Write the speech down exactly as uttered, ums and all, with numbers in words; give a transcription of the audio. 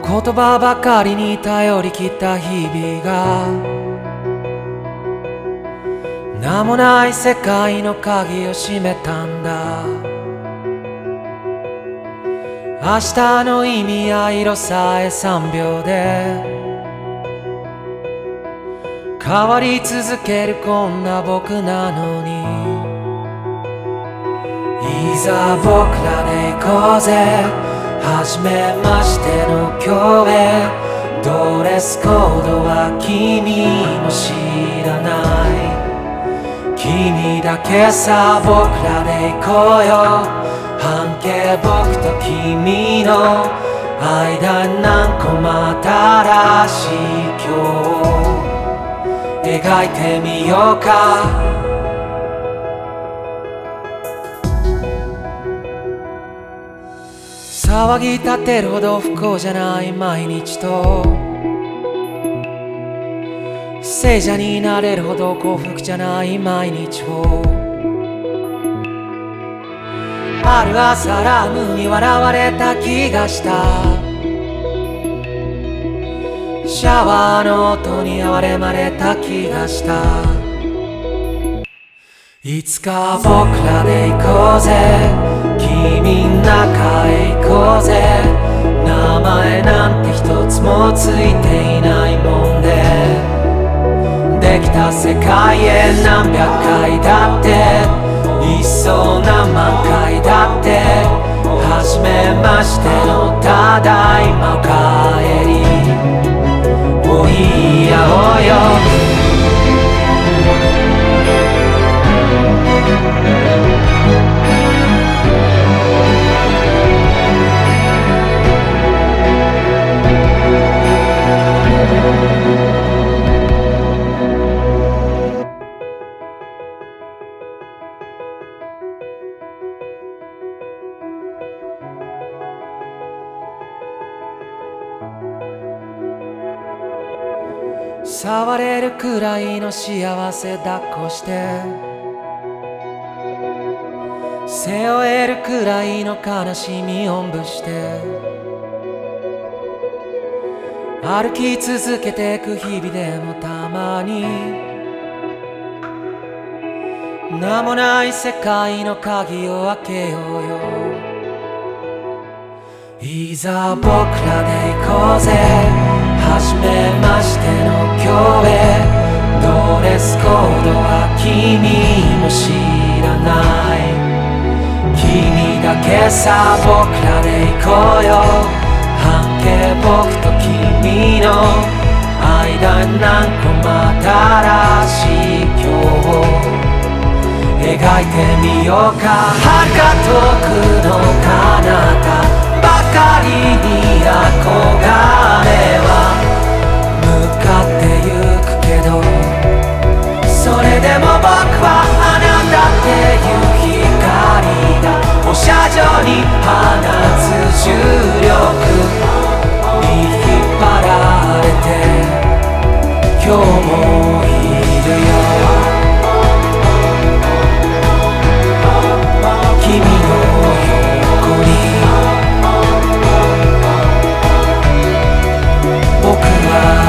言葉ばかりに頼りきった日々が名もない世界の鍵を閉めたんだ。明日の意味や色さえさんびょうで変わり続けるこんな僕なのに、いざ僕らで行こうぜ、初めましての今日へ。ドレスコードは君も知らない、君だけさ、僕らで行こうよ。半径僕と君の間に何個も新しい今日描いてみようか。騒ぎ立てるほど不幸じゃない毎日と聖者になれるほど幸福じゃない毎日を、ある朝ラムに笑われた気がした。シャワーの音に哀れまれた気がした。いつか僕らで行こうぜ、君ん中へ行こうぜ。名前なんて一つもついていないもんで、できた世界へ何百回だっていっそう何万回だって、初めましてのただいまおかえりを言い合おうよ。触れるくらいの幸せ抱っこして背負えるくらいの悲しみおんぶして、歩き続けてく日々でもたまに名もない世界の鍵を開けようよ。いざ僕らで行こうぜ、初めましての今日へ。ドレスコードは君も知らない、君だけさ、僕らで行こうよ。半径僕と君の間に何個も新しい今日描いてみようか。遥か遠くの彼方ばかりに憧れは向かってゆくけど、それでも僕はあなたっていう光が放射状に放つ重力に引っ張られて今日もいるよ。君の横に僕は